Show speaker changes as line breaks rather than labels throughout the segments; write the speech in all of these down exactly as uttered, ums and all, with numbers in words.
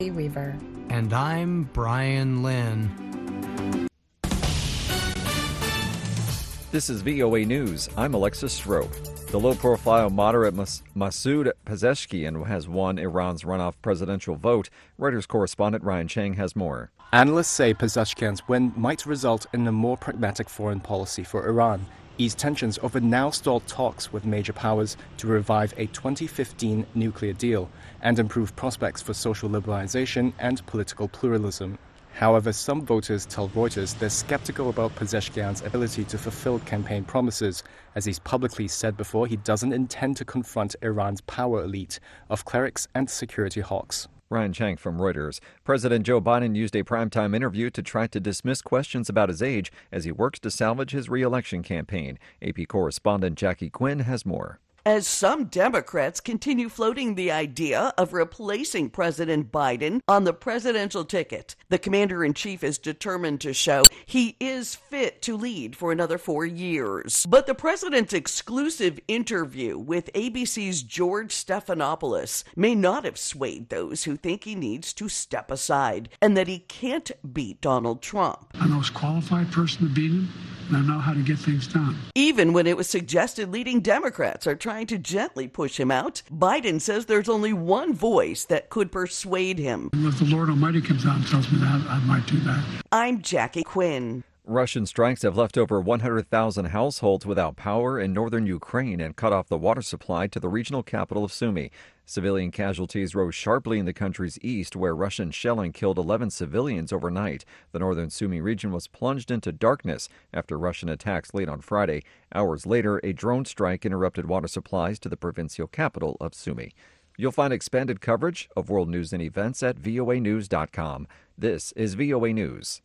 Reaver.
And I'm Brian Lynn.
This is V O A News. I'm Alexis Strope. The low-profile moderate Mas- Masoud Pezeshkian has won Iran's runoff presidential vote. Reuters correspondent Ryan Chang has more.
Analysts say Pezeshkian's win might result in a more pragmatic foreign policy for Iran, ease tensions over now-stalled talks with major powers to revive a twenty fifteen nuclear deal, and improve prospects for social liberalization and political pluralism. However, some voters tell Reuters they're skeptical about Pezeshkian's ability to fulfill campaign promises, as he's publicly said before he doesn't intend to confront Iran's power elite of clerics and security hawks.
Ryan Chang from Reuters. President Joe Biden used a primetime interview to try to dismiss questions about his age as he works to salvage his re-election campaign. A P correspondent Jackie Quinn has more.
As some Democrats continue floating the idea of replacing President Biden on the presidential ticket, the commander-in-chief is determined to show he is fit to lead for another four years. But the president's exclusive interview with A B C's George Stephanopoulos may not have swayed those who think he needs to step aside and that he can't beat Donald Trump.
I'm the most qualified person to beat him, and I know how to get things done.
Even when it was suggested leading Democrats are trying to gently push him out, Biden says there's only one voice that could persuade him.
If the Lord Almighty comes out and tells me that, I might do that.
I'm Jackie Quinn.
Russian strikes have left over one hundred thousand households without power in northern Ukraine and cut off the water supply to the regional capital of Sumy. Civilian casualties rose sharply in the country's east, where Russian shelling killed eleven civilians overnight. The northern Sumy region was plunged into darkness after Russian attacks late on Friday. Hours later, a drone strike interrupted water supplies to the provincial capital of Sumy. You'll find expanded coverage of world news and events at V O A news dot com. This is V O A News.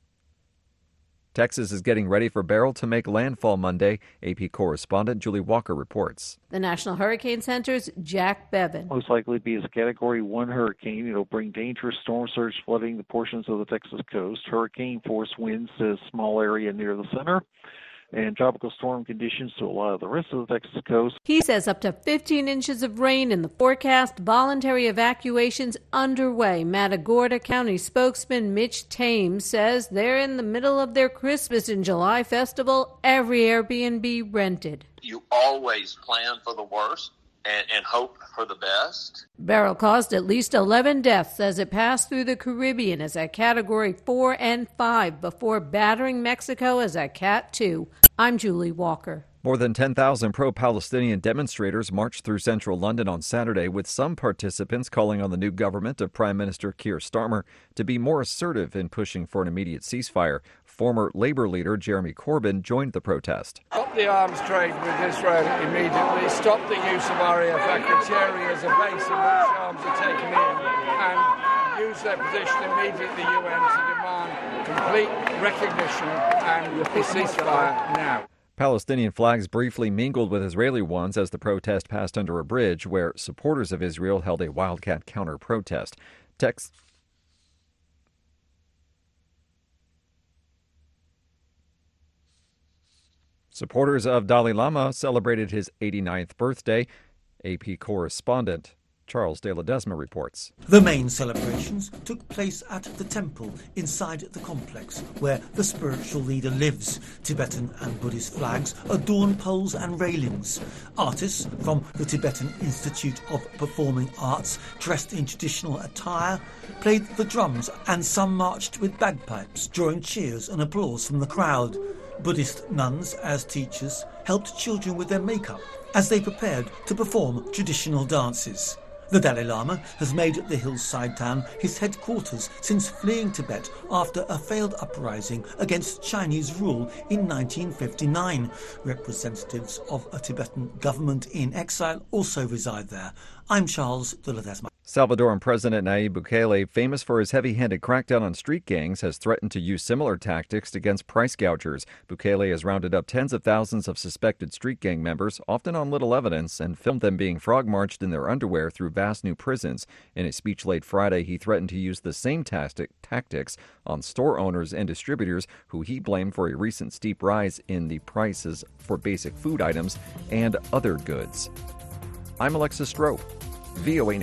Texas is getting ready for Beryl to make landfall Monday. A P correspondent Julie Walker reports.
The National Hurricane Center's Jack Bevan.
Most likely be a Category one hurricane. It'll bring dangerous storm surge flooding the portions of the Texas coast, hurricane force winds to a small area near the center, and tropical storm conditions to a lot of the rest of the Texas coast.
He says up to fifteen inches of rain in the forecast, voluntary evacuations underway. Matagorda County spokesman Mitch Thames says they're in the middle of their Christmas in July festival, every Airbnb rented.
You always plan for the worst and, and hope for the best.
Beryl caused at least eleven deaths as it passed through the Caribbean as a Category four and five before battering Mexico as a Cat two. I'm Julie Walker.
More than ten thousand pro-Palestinian demonstrators marched through central London on Saturday, with some participants calling on the new government of Prime Minister Keir Starmer to be more assertive in pushing for an immediate ceasefire. Former Labour leader Jeremy Corbyn joined the protest.
Stop the arms trade with Israel immediately. Stop the use of R A F Akrotiri as a base in which arms are taken in, and use their position immediately at the U N to demand complete recognition and a ceasefire now.
Palestinian flags briefly mingled with Israeli ones as the protest passed under a bridge where supporters of Israel held a wildcat counter-protest. Tex- Supporters of Dalai Lama celebrated his eighty-ninth birthday. A P correspondent Charles de Ledesma reports.
The main celebrations took place at the temple inside the complex where the spiritual leader lives. Tibetan and Buddhist flags adorn poles and railings. Artists from the Tibetan Institute of Performing Arts, dressed in traditional attire, played the drums, and some marched with bagpipes, drawing cheers and applause from the crowd. Buddhist nuns, as teachers, helped children with their makeup as they prepared to perform traditional dances. The Dalai Lama has made the hillside town his headquarters since fleeing Tibet after a failed uprising against Chinese rule in nineteen fifty-nine. Representatives of a Tibetan government in exile also reside there. I'm Charles de Ledesma.
Salvadoran President Nayib Bukele, famous for his heavy-handed crackdown on street gangs, has threatened to use similar tactics against price gougers. Bukele has rounded up tens of thousands of suspected street gang members, often on little evidence, and filmed them being frog-marched in their underwear through vast new prisons. In a speech late Friday, he threatened to use the same tactic, tactics on store owners and distributors who he blamed for a recent steep rise in the prices for basic food items and other goods. I'm Alexis Strope, V O A News.